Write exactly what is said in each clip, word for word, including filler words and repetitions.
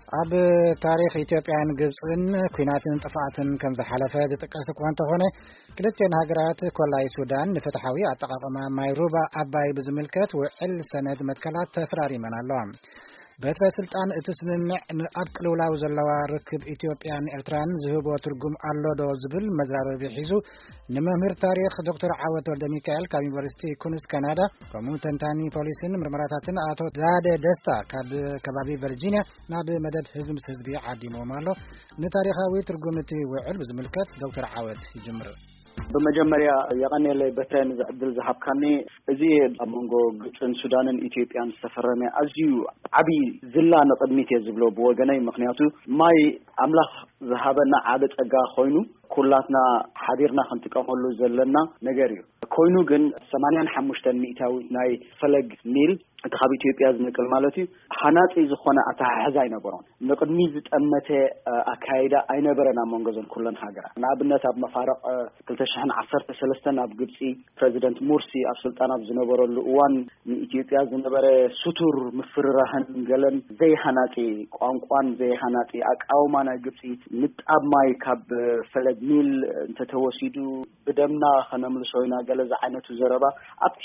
ኣብ ታሪክ ኢትዮጵያን ግብፅን ኩናትን ጥፋትን ከም ዝሓለፈ ዝጥቀስ እኳ እንተኾነ ክልተን ሃገራት ኮላይ ሱዳን ንፍትሓዊ ኣጠቃቅማ ማይ ሩባ ኣባይ ብዝምልከት ውዕል ሰነድ መትከላት ተፈራሪመን ኣለዋ። በትረ ስልጣን እቲ ስምምዕ ኣብ ቅልውላው ዘለዋ ርክብ ኢትዮጵያን ኤርትራን ዝህቦ ትርጉም ኣሎ ዶ ዝብል መዛረቢ ሒዙ ንመምህር ታሪክ ዶክተር ዓወት ወልደ ሚካኤል ካብ ዩኒቨርሲቲ ኩንስ ካናዳ ከምኡ ተንታኒ ፖሊስን ምርመራታትን ኣቶ ዛደ ደስታ ካብ ከባቢ ቨርጂኒያ ናብ መደብ ህዝቢ ምስ ህዝቢ ዓዲሞም ኣሎ። ንታሪኻዊ ትርጉም እቲ ውዕል ብዝምልከት ዶክተር ዓወት ይጅምር። በመጀመሪያ የቀነለ በተን ዝዕድል ዝሃብካኒ እዚ ኣብ መንጎ ግብፅን ሱዳንን ኢትዮጵያን ዝተፈረመ ኣዝዩ ዓቢ ዝላ ንቅድሚት ዝብሎ ብወገነይ ምክንያቱ ማይ ኣምላኽ ዝሃበና ዓበ ፀጋ ኮይኑ ኩላትና ሓቢርና ክንጥቀመሉ ዘለና ነገር እዩ። ኮይኑ ግን ሰማንያ ወሓሙሽተ ሚእታዊ ናይ ፈለግ ኒል እቲ ካብ ኢትዮጵያ ዝነቅል ማለት እዩ ሓናፂ ዝኾነ ኣተሓሕዛ ኣይነበሮን። ንቅድሚ ዝጠመተ ኣካይዳ ኣይነበረን ኣብ መንጎ ዘን ኩለን ሃገራት። ንኣብነት ኣብ መፋረቕ ክልተ ሽሕን ዓሰርተ ሰለስተ ኣብ ግብፂ ፕሬዚደንት ሙርሲ ኣብ ስልጣን ኣብ ዝነበረሉ እዋን ንኢትዮጵያ ዝነበረ ሱቱር ምፍርራህን ገለን ዘይሓናፂ ቋንቋን ዘይሓናፂ ኣቃውማ ናይ ግብፂ ምጣብ ማይ ካብ ፈለግ ኒል እንተተወሲዱ ብደምና ከነምልሶ ኢና ገለ ዝዓይነቱ ዘረባ ኣብቲ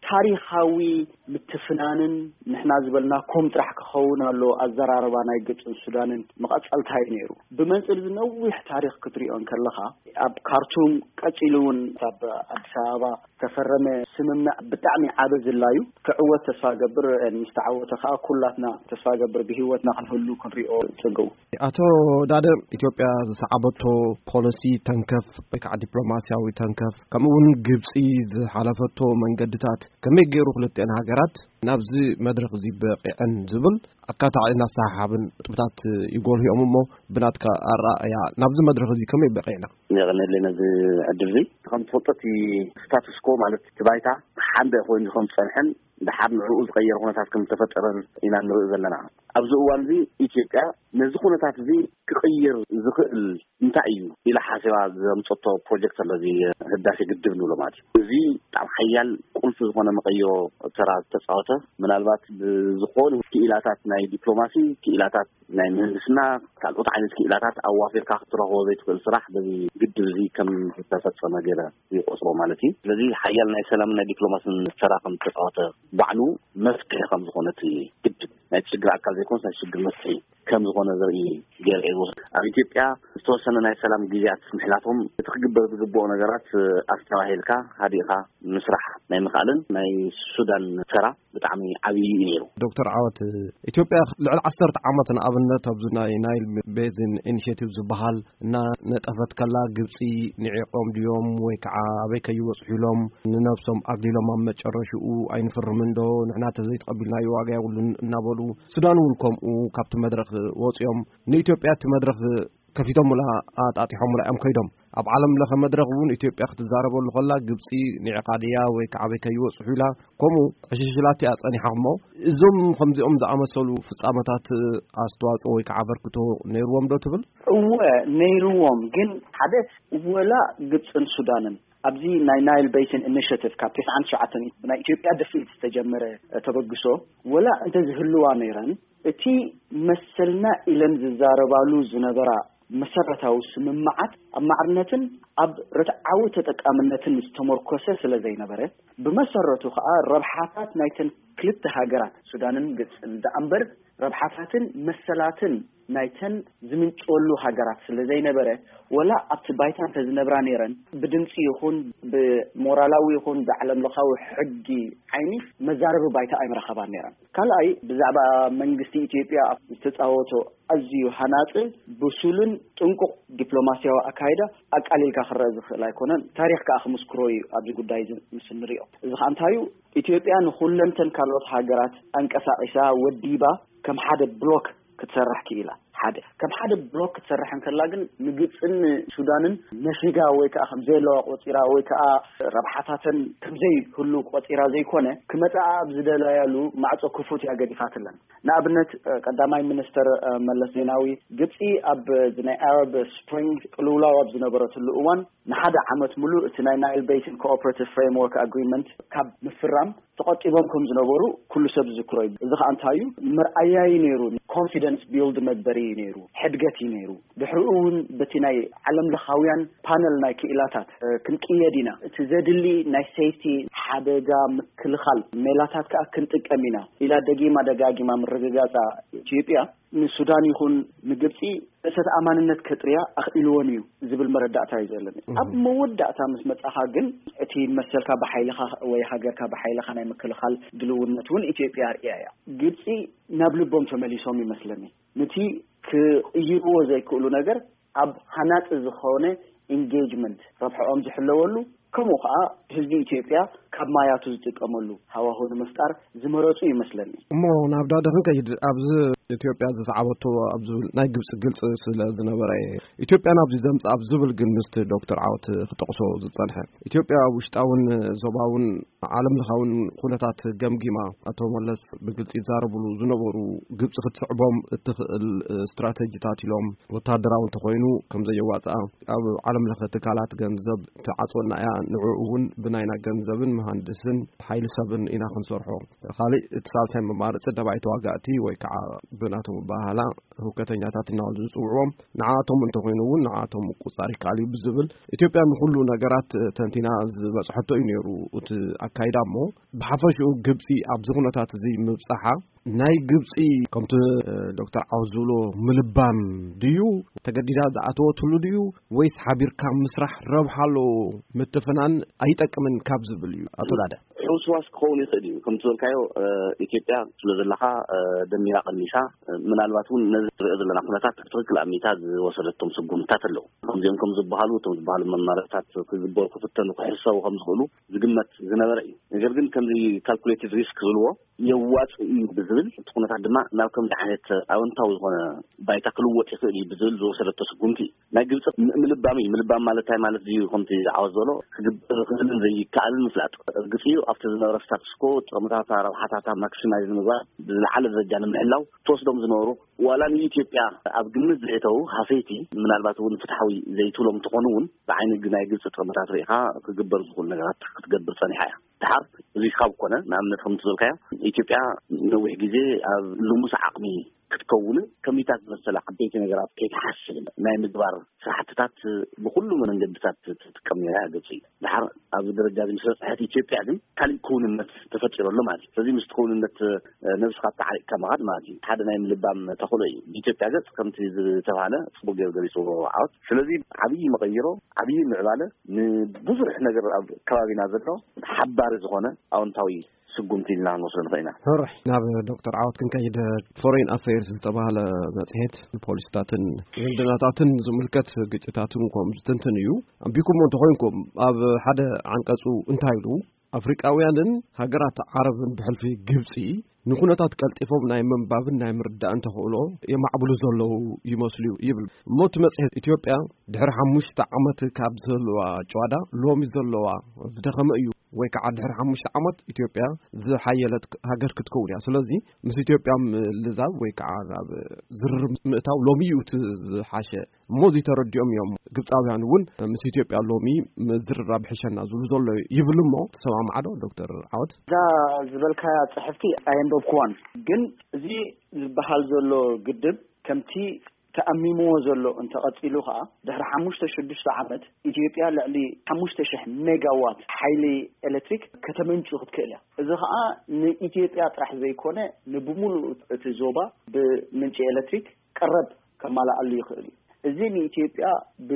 ታሪኻዊ ምትፍናንን ንሕና ዝበልና ከም ጥራሕ ክኸውን ኣሎ ኣዘራረባ ናይ ግብፅን ሱዳንን መቐፀልታይ ነይሩ። ብመንፅር ዝነዊሕ ታሪክ ክትሪኦን ከለኻ ኣብ ካርቱም ቀፂሉ እውን ኣብ ኣዲስ ኣበባ ተፈረመ ስምምዕ ብጣዕሚ ዓበ ዝላዩ ክዕወት ተስፋ ገብር ንስተዓወተ ከዓ ኩላትና ተስፋ ገብር ብሂወትና ክንህሉ ክንሪኦ ፅንገው። ኣቶ ዳደ ኢትዮጵያ ዝሰዓበቶ ፖሊሲ ተንከፍ ወይ ከዓ ዲፕሎማሲያዊ ተንከፍ ከምኡውን ግብፂ ዝሓለፈቶ መንገድታት ከመይ ገይሩ ክልተን ሃገራት ናብዚ መድረክ እዚ በቂዐን ዝብል ኣካታዕና ሳሓብን ጥብታት ይጎልሁኦም እሞ ብናትካ ኣረኣያ ናብዚ መድረክ እዚ ከመይ በቂዕና ነቕነለና ዝዕድል እዚ ከም ትፈልጦት ስታቱስ ኮ ማለት ትባይታ ሓንደ ኮይኑ ከም ፀንሐን ድሓር ንዕኡ ዝቀየር ኩነታት ከም ተፈጠረን ኢና ንርኢ ዘለና። ኣብዚ እዋን እዚ ኢትዮጵያ ነዚ ኩነታት እዚ ክቅይር ዝኽእል እንታይ እዩ ኢላ ሓሲባ ዘምፀቶ ፕሮጀክት ኣለዚ ህዳሴ ግድብ ንብሎ ማለት እዩ። እዚ ብጣዕሚ ሓያል ቁልፊ ዝኾነ መቀዮ ተራ ተፃወተ ምናልባት ብዝኾኑ ክኢላታት ናይ ዲፕሎማሲ ክኢላታት ናይ ምህንድስና ካልኦት ዓይነት ክኢላታት ኣዋፊርካ ክትረኽቦ ዘይትኽእል ስራሕ በዚ ግድብ እዚ ከም ዝተፈፀመ ገይረ ይቆፅሮ ማለት እዩ። ስለዚ ሓያል ናይ ሰላም ናይ ዲፕሎማሲን ተራ ከም ተፃወተ ባዕሉ መፍትሒ ከም ዝኾነት ግድብ ናይ ችግር ኣካል ዘይኮንስ ናይ ችግር መፍትሒ ከም ዝኾነ ዘርኢ ገይረ እዩ። ኣብ ኢትዮጵያ ዝተወሰነ ናይ ሰላም ጊዜያት ምሕላቶም እቲ ክግበር ዝግብኦ ነገራት ኣስተባሂልካ ሃዲእካ ምስራሕ ናይ ምኽኣልን ናይ ሱዳን ተራ ብጣዕሚ ዓብዪ እዩ ነይሩ። ዶክተር ዓወት ኢትዮጵያ ልዕሊ ዓሰርተ ዓመት ንኣብነት ኣብዚ ናይ ናይል ቤዝን ኢኒሽቲቭ ዝበሃል እና ነጠፈት ከላ ግብፂ ንዒቆም ድዮም ወይ ከዓ ኣበይ ከይወፅሑ ኢሎም ንነብሶም ኣግሊሎም ኣብ መጨረሽኡ ኣይንፍርምን ዶ ንሕና ተዘይተቐቢልናዮ ዋጋ የብሉን እናበሉ ሱዳን እውን ከምኡ ካብቲ መድረክ ወፂኦም ንኢትዮጵያ እቲ መድረክ ከፊቶም ሙላ ኣጣጢሖም ሙላ እዮም ከይዶም ኣብ ዓለም ለኸ መድረክ እውን ኢትዮጵያ ክትዛረበሉ ከላ ግብፂ ንዕቃድያ ወይ ከዓ ኣበይ ከይወፅሑ ኢላ ከምኡ ዕሽሽላት እያ ፀኒሓ እሞ እዞም ከምዚኦም ዝኣመሰሉ ፍፃመታት ኣስተዋፅኦ ወይ ከዓ በርክቶ ነይርዎም ዶ ትብል? እወ ነይርዎም፣ ግን ሓደ ወላ ግብፅን ሱዳንን ኣብዚ ናይ ናይል ቤሲን ኢኒሽቲቭ ካብ ትስዓን ሸውዓተን ናይ ኢትዮጵያ ድፊት ዝተጀመረ ተበግሶ ወላ እንተ ዝህልዋ ነይረን እቲ መሰልና ኢለን ዝዛረባሉ ዝነበራ መሰረታዊ ስምምዓት ኣብ ማዕርነትን ኣብ ርትዓዊ ተጠቃምነትን ዝተመርኮሰ ስለ ዘይነበረ ብመሰረቱ ከዓ ረብሓታት ናይተን ክልተ ሃገራት ሱዳንን ግብፅን ዳኣምበር ረብሓታትን መሰላትን ናይተን ዝምንጭወሉ ሃገራት ስለ ዘይነበረ ወላ ኣብቲ ባይታ ተዝነብራ ነይረን ብድምፂ ይኹን ብሞራላዊ ይኹን ብዓለም ለኻዊ ሕጊ ዓይኒ መዛረቢ ባይታ ኣይምረኸባ ነይረን። ካልኣይ ብዛዕባ መንግስቲ ኢትዮጵያ ዝተፃወቶ ኣዝዩ ሃናፂ ብሱልን ጥንቁቅ ዲፕሎማሲያዊ ኣካይዳ ኣቃሊልካ ክረአ ዝኽእል ኣይኮነን። ታሪክ ከዓ ክምስክሮ እዩ ኣብዚ ጉዳይ ምስ ንሪኦ። እዚ ከዓ እንታይ እዩ ኢትዮጵያ ንኩለንተን ካልኦት ሃገራት አንቀሳቂሳ ወዲባ ከም ሓደ ብሎክ ክትሰርሕ ክኢላ ሓደ ከም ሓደ ብሎክ ክትሰርሕ እንከላ ግን ንግብፅን ሱዳንን ነፊጋ ወይ ከዓ ከምዘይለዋ ቆፂራ ወይ ከዓ ረብሓታትን ከምዘይ ሁሉ ቆፂራ ዘይኮነ ክመፃ ኣብ ዝደለያሉ ማዕፆ ክፉት ያገዲፋትለን። ንኣብነት ቀዳማይ ሚኒስተር መለስ ዜናዊ ግብፂ ኣብ ናይ ኣረብ ስፕሪንግ ቅልውላው ኣብ ዝነበረትሉ እዋን ንሓደ ዓመት ሙሉእ እቲ ናይ ናይል ቤሲን ኮኦፐሬቲቭ ፍሬምወርክ ኣግሪመንት ካብ ምፍራም ተቆጢቦም ከም ዝነበሩ ኩሉ ሰብ ዝክሮ እዩ። እዚ ከዓ እንታይ እዩ ምርኣያይ ነይሩ ኮንፊደንስ ቢልድ መግበሪ ነይሩ ሕድገት ነይሩ ድሕሩውን በቲናይ ዓለም ለኻውያን ፓነል ናይ ክኢላታት ክንቅየዲና እቲ ዘድሊ ናይ ሴፍቲ ሓደጋ ምክልኻል ሜላታት ከኣ ክንጥቀሚና ኢላ ደጊማ ደጋጊማ ምርግጋፃ ኢትዮጵያ ንሱዳን ይኹን ንግብፂ እሰት ኣማንነት ከጥርያ ኣኽኢልዎን እዩ ዝብል መረዳእታ እዩ ዘለኒ ኣብ መወዳእታ ምስ መጻኻ ግን እቲ መሰልካ በሓይልኻ ወይ ሃገርካ በሓይልኻ ናይ ምክልኻል ድልውነት እውን ኢትዮጵያ ርኢያ እያ ግብፂ ናብ ልቦም ተመሊሶም ይመስለኒ ነቲ ክቕይርዎ ዘይክእሉ ነገር ኣብ ሃናፅ ዝኾነ ኢንጌጅመንት ረብሕኦም ዝሕለወሉ ከምኡ ከዓ ህዝቢ ኢትዮጵያ ካብ ማያቱ ዝጥቀመሉ ሃዋህው ንምፍጣር ዝመረፁ ይመስለኒ እሞ ናብ ዳደኽን ከይድ ኣብዚ ኢትዮጵያ ዝሰዓበቶ ኣብዚ ናይ ግብፂ ግልጽ ስለ ዝነበረ ኢትዮጵያ ናብዚ ዘምጽ ኣብ ዝብል ግን ምስቲ ዶክተር ዓወት ክጠቕሶ ዝጸንሐ ኢትዮጵያ ውሽጣውን ዞባውን ዓለም ለኻውን ኩነታት ገምጊማ አቶ መለስ ብግልጽ ይዛረብሉ ዝነበሩ ግብፂ ክትስዕቦም እትኽእል ስትራቴጂታት ኢሎም ወታደራዊ እንተኾይኑ ከም ዘየዋፅኣ ኣብ ዓለም ለኸ ትካላት ገንዘብ ተዓጽወና እያ ንዕኡውን ብናይና ገንዘብን መሃንድስን ሓይሊ ሰብን ኢና ክንሰርሖ ካልእ እትሳልሳይ መማርፂ ደባይ ተዋጋእቲ ወይ ከዓ ብናቶም ባህላ ሁከተኛታት እናወሉ ዝፅውዕዎም ንዓቶም እንተኾይኑ እውን ንዓቶም ቁጻሪ ካልዩ ብዝብል ኢትዮጵያ ንኩሉ ነገራት ተንቲና ዝበፅሐቶ እዩ ነይሩ እቲ ኣካይዳ እሞ ብሓፈሽኡ ግብፂ ኣብዚ ኩነታት እዚ ምብፃሓ ናይ ግብፂ ከምቲ ዶክተር ዓወት ዝብሎ ምልባም ድዩ ተገዲዳ ዝኣተወትሉ ድዩ ወይስ ሓቢርካ ምስራሕ ረብሓሎ ምትፍናን ኣይጠቅምን ካብ ዝብል እዩ ኣቶ ዳደ ሕውስዋስ ክኸውን ይኽእል እዩ ከምቲ ዝበልካዮ ኢትዮጵያ ስለ ዘለኻ ደሚራ ቀኒሳ ምናልባት እውን ነዚ ዝሪኦ ዘለና ኩነታት ትክክል ኣሚታ ዝወሰደቶም ስጉምታት ኣለዉ ከምዚኦም ከም ዝበሃሉ እቶም ዝበሃሉ መማርሕታት ክግበሩ ክፍተኑ ክሕሰቡ ከም ዝኽእሉ ዝግመት ዝነበረ እዩ ነገር ግን ከምዚ ካልኩሌቲቭ ሪስክ ዝብልዎ የዋፅ እዩ ብዝብል እቲ ኩነታት ድማ ናብ ከምዚ ዓይነት ኣወንታዊ ዝኾነ ባይታ ክልወጥ ይኽእል እዩ ብዝብል ዝወሰደቶ ስጉምቲ ናይ ግብፂ ምልባም እዩ ምልባም ማለት እንታይ ማለት እዩ ከምቲ ዓወት ዝበሎ ክግበር ክህልን ዘይከኣልን ምፍላጥ እርግጥ እዩ ኣብቲ ዝነበረ ስታትስኮ ጥቕምታት ረብሓታት ማክሲማይዝ ምግባር ብዝለዓለ ደረጃ ንምሕላው ተወስዶም ዝነበሩ ዋላ ንኢትዮጵያ ኣብ ግምት ዘእተው ሃፈይቲ ምናልባት እውን ፍትሓዊ ዘይትብሎም እንትኾኑ እውን ብዓይኒ ናይ ግብፂ ጥቕምታት ርኢኻ ክግበር ዝኽእሉ ነገራት ክትገብር ፀኒሓ እያ ድሓር እዚ ካብ ኮነ ንኣብነት ከምቲ ዝበልካዮ ኢትዮጵያ ነዊሕ ግዜ ኣብ ልሙስ ዓቕሚ ክትከውን ከሚታት መሰለ ዓበይቲ ነገራት ከይትሓስብ ናይ ምግባር ስራሕትታት ብኩሉ መንገድታት ትጥቀም ነይራ ግብፂ ድሓር ኣብ ደረጃ ምስ በፅሐት ኢትዮጵያ ግን ካልእ ክውንነት ተፈጢሩሉ ማለት እዩ ስለዚ ምስ ክውንነት ነብስካ ተዓሪቕካ ምኻድ ማለት እዩ ሓደ ናይ ምልባም ተኽእሎ እዩ ኢትዮጵያ ገጽ ከምቲ ዝተባሃለ ፅቡቅ ገይሩ ገሊፅዎ ዓወት ስለዚ ዓብይ መቐይሮ ዓብይ ምዕባለ ንብዙሕ ነገር ኣብ ከባቢና ዘሎ ሓባሪ ዝኾነ ኣዎንታዊ ስጉምቲ ኢልና ንወስዶ ንኽእል ኢና ሕሩሕ ናብ ዶክተር ዓወት ክንከይድ ፎሬን ኣፌርስ ዝተባሃለ መጽሔት ፖሊስታትን ህንድናታትን ዝምልከት ግጭታትን ከም ዝትንትን እዩ ኣንቢኩም እንተኮይንኩም ኣብ ሓደ ዓንቀጹ እንታይ ኢሉ ኣፍሪቃውያንን ሃገራት ዓረብን ብሕልፊ ግብፂ ንኩነታት ቀልጢፎም ናይ መንባብን ናይ ምርዳእን ተኽእሎ የማዕብሉ ዘለዉ ይመስሉ ይብል ሞት መጽሔት ኢትዮጵያ ድሕሪ ሓሙሽተ ዓመት ካብ ዘለዋ ጨዋዳ ሎሚ ዘለዋ ዝደኸመ እዩ ወይ ከዓ ድሕሪ ሓሙሽተ ዓመት ኢትዮጵያ ዝሓየለት ሃገር ክትከውን እያ ስለዚ ምስ ኢትዮጵያ ልዛብ ወይ ከዓ ናብ ዝርርብ ምእታው ሎሚ እዩ ዝሓሸ ሞዚ ተረዲኦም እዮም ግብፃውያን እውን ምስ ኢትዮጵያ ሎሚ ዝርራብ ሕሸና ዝብሉ ዘሎ ይብል እሞ ተሰማምዓዶ ዶክተር ዓወት እዛ ዝበልካ ፅሕፍቲ ኣየንበብክዋን ግን እዚ ዝበሃል ዘሎ ግድብ ከምቲ ተኣሚምዎ ዘሎ እንተቐፂሉ ከዓ ድሕሪ ሓሙሽተ ሽዱሽተ ዓመት ኢትዮጵያ ልዕሊ ሓሙሽተ ሽሕ ሜጋዋት ሓይሊ ኤሌክትሪክ ከተመንጩ ክትክእል እያ እዚ ከዓ ንኢትዮጵያ ጥራሕ ዘይኮነ ንብሙሉእ እቲ ዞባ ብምንጪ ኤሌክትሪክ ቀረብ ከማላኣሉ ይኽእል እዩ እዚ ንኢትዮጵያ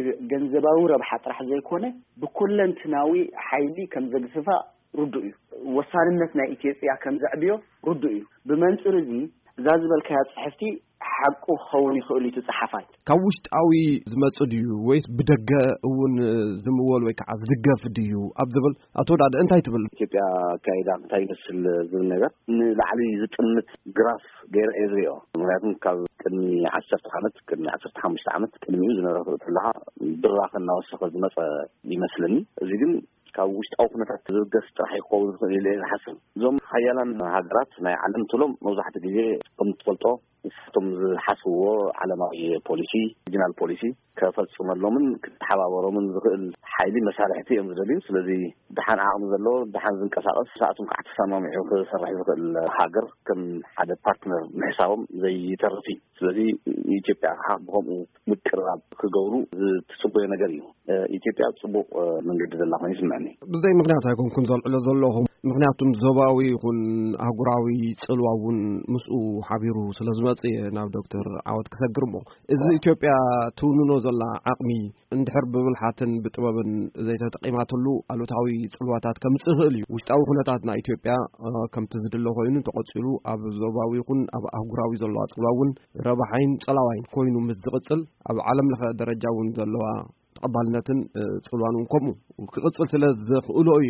ብገንዘባዊ ረብሓ ጥራሕ ዘይኮነ ብኩለንትናዊ ሓይሊ ከም ዘግስፋ ርዱእ እዩ ወሳንነት ናይ ኢትዮጵያ ከም ዘዕብዮ ርዱእ እዩ ብመንፅር እዚ እዛ ዝበልካያ ፅሕፍቲ ሓቁ ክኸውን ይኽእል እዩ ትፅሓፋይ ካብ ውሽጣዊ ዝመጽእ ድዩ ወይስ ብደገ እውን ዝምወል ወይ ከዓ ዝድገፍ ድዩ ኣብ ዝብል ኣቶ ዳደ እንታይ ትብል ኢትዮጵያ ካይዳ እንታይ ይመስል ዝብል ነገር ንላዕሊ ዝጥምት ግራፍ ገይረ እዝሪኦ ምክንያቱም ካብ ቅድሚ ዓሰርተ ዓመት ቅድሚ ዓሰርተ ሓሙሽተ ዓመት ቅድሚኡ ዝነበረ ዘለካ ብራኽ እናወሰኸ ዝመፀ ይመስለኒ እዚ ግን ካብ ውሽጣዊ ኩነታት ዝገስ ጥራሕ ይኸውን ኢለ ዝሓስብ እዞም ሓያላን ሃገራት ናይ ዓለም ትሎም መብዛሕትኡ ግዜ ከም ትፈልጦ እቶም ዝሓስብዎ ዓለማዊ ፖሊሲ ሪጅናል ፖሊሲ ከፈጽመሎምን ክትሓባበሮምን ዝኽእል ሓይሊ መሳርሕቲ እዮም ዝደልዩ ስለዚ ድሓን ዓቕሚ ዘለዎ ድሓን ዝንቀሳቐስ ሰዓቱን ከዓ ተሰማሚዑ ክሰርሕ ዝኽእል ሃገር ከም ሓደ ፓርትነር ምሕሳቦም ዘይተርፍ እዩ ስለዚ ኢትዮጵያ ከዓ ብከምኡ ምቅርራብ ክገብሩ ዝትጽበዮ ነገር እዩ ኢትዮጵያ ጽቡቕ መንገዲ ዘላ ኮይኑ ይስምዐኒ ብዘይ ምክንያት ኣይኮንኩን ዘልዕሎ ዘለኹም ምክንያቱም ዞባዊ ይኹን ኣህጉራዊ ጽልዋ እውን ምስኡ ሓቢሩ ስለዝመጽእ ናብ ዶክተር ዓወት ክሰግር እሞ እዚ ኢትዮጵያ ትውንኖ ዘላ ዓቕሚ እንድሕር ብብልሓትን ብጥበብን ዘይተጠቂማትሉ ኣሉታዊ ጽልዋታት ከምጽእ ይኽእል እዩ ውሽጣዊ ኩነታት ናይ ኢትዮጵያ ከምቲ ዝድለ ኮይኑ ተቐጺሉ ኣብ ዞባዊ ይኹን ኣብ ኣህጉራዊ ዘለዋ ጽልዋ እውን ረባሓይን ጸላዋይን ኮይኑ ምስ ዝቕጽል ኣብ ዓለም ለኸ ደረጃ እውን ዘለዋ ተቐባልነትን ጽልዋን ከምኡ ክቕጽል ስለ ዝኽእሎ እዩ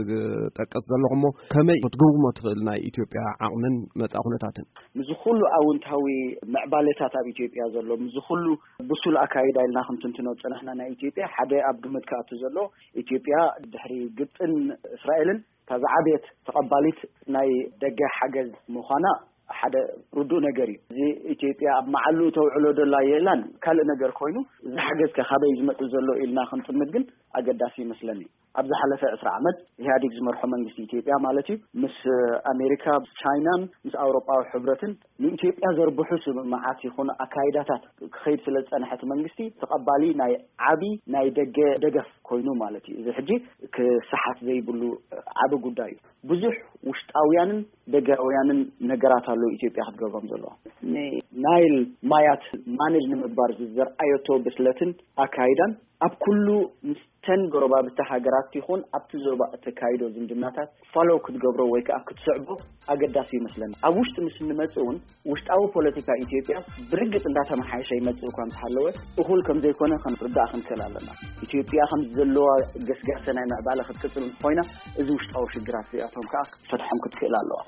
ዝጠቀስ ዘለኹሞ ከመይ ክትግብሞ ትኽእል ናይ ኢትዮጵያ ዓቕምን መጻኢ ኩነታትን ምዝ ኩሉ ኣውንታዊ ምዕባለታት ኣብ ኢትዮጵያ ዘሎ ምዝ ኩሉ ብሱል ኣካይዳ ኢልና ክንትንትኖ ፀናሕና ናይ ኢትዮጵያ ሓደ ኣብ ግምት ከኣቱ ዘሎ ኢትዮጵያ ድሕሪ ግብፅን እስራኤልን ተዛዓቤት ተቐባሊት ናይ ደገ ሓገዝ ምዃና ሓደ ርዱእ ነገር እዩ እዚ ኢትዮጵያ ኣብ መዓሉ ተውዕሎ ደላ የላን ካልእ ነገር ኮይኑ ዝሓገዝ ከኻበይ ዝመጽእ ዘሎ ኢልና ክንጥምት ግን ኣገዳሲ ይመስለኒ ኣብ ዝሓለፈ عشرة ዓመት ኢህአዴግ ዝመርሖ መንግስቲ ኢትዮጵያ ማለት እዩ ምስ ኣሜሪካ ቻይናን ምስ ኣውሮጳዊ ሕብረትን ንኢትዮጵያ ዘርብሑ ስምዓት ይኹን ኣካይዳታት ክኸይድ ስለ ዝጸንሐት መንግስቲ ተቐባሊ ናይ ዓቢ ናይ ደገ ደገፍ ኮይኑ ማለት እዩ እዚ ሕጂ ክሰሓት ዘይብሉ ዓቢ ጉዳይ እዩ ብዙሕ ውሽጣውያንን ደጋውያንን ነገራት ኣሎ ኢትዮጵያ ክትገብሮም ዘለዋ ናይል ማያት ማኔጅ ንምግባር ዝዘርአየቶ ብስለትን ኣካይዳን ኣብ ኩሉ ምስተን ጎረባብቲ ሃገራት ይኹን ኣብቲ ዞባ ተካይዶ ዝምድናታት ፋሎ ክትገብሮ ወይ ከዓ ክትስዕቦ ኣገዳሲ ይመስለኒ ኣብ ውሽጢ ምስ ንመጽእ እውን ውሽጣዊ ፖለቲካ ኢትዮጵያ ብርግጽ እንዳተመሓየሸ ይመጽእ እኳ እንተሃለወ እኹል ከም ዘይኮነ ክንርዳእ ክንክእል ኣለና ኢትዮጵያ ከም ዘለዋ ገስጋሰ ናይ ምዕባለ ክትቅጽል ኮይና እዚ ውሽጣዊ ሽግራት እዚኣቶም ከዓ ክትፈትሖም ክትክእል ኣለዋ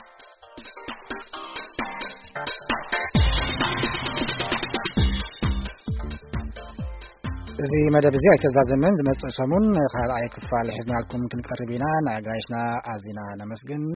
እዚ መደብ እዚ ኣይተዛዘመን ዝመጽእ ሰሙን ካልኣይ ክፋል ሒዝናልኩም ክንቀርብ ኢና ንኣጋይሽና ኣዚና ነመስግን